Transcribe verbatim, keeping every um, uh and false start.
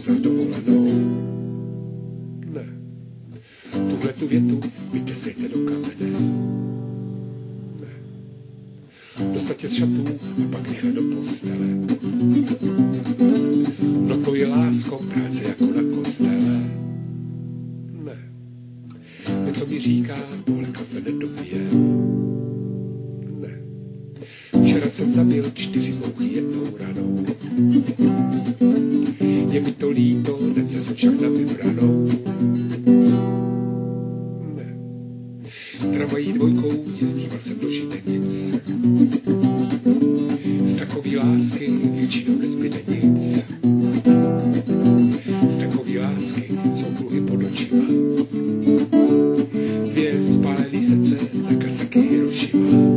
za dovolenou. Ne. Tuhle tu větu vytesejte do kamene. Ne. Dostaťte z šatů a pak rychle do postele. No to je lásko, práce jako na kostele. Ne. Něco mi říká, tohle kafe nedopije. Ne. Včera jsem zabil čtyři mouchy jednou ranou. Je mi to líto, neměl jsem však na vybranou. Ne. Tramvají dvojkou jezdíval jsem do Židenic. Z takový lásky většinou nezbyde nic. Z takový lásky jsou kruhy pod očima. Dvě spálený srdce na Kazaki Hirošima.